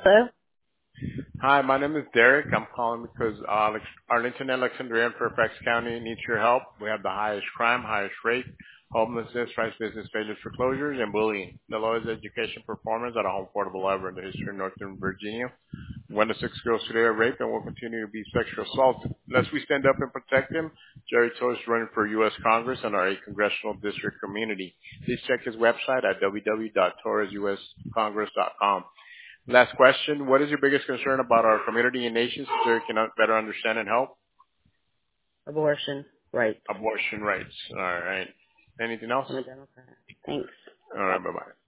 Hello? Hi, my name is Derek. I'm calling because Arlington, Alexandria, and Fairfax County needs your help. We have the highest crime, highest rate, homelessness, rice business failures, foreclosures, and bullying. The lowest education performance at a home portable ever in the history of Northern Virginia. 1 to 6 girls today are raped and will continue to be sexual assaulted. Unless we stand up and protect them, Jerry Toll is running for U.S. Congress and our 8 congressional district community. Please check his website at www.torresuscongress.com. Last question. What is your biggest concern about our community and nation so we can better understand and help? Abortion. Right. Abortion rights. All right. Anything else? I'm a Democrat. Thanks. All right. Bye-bye.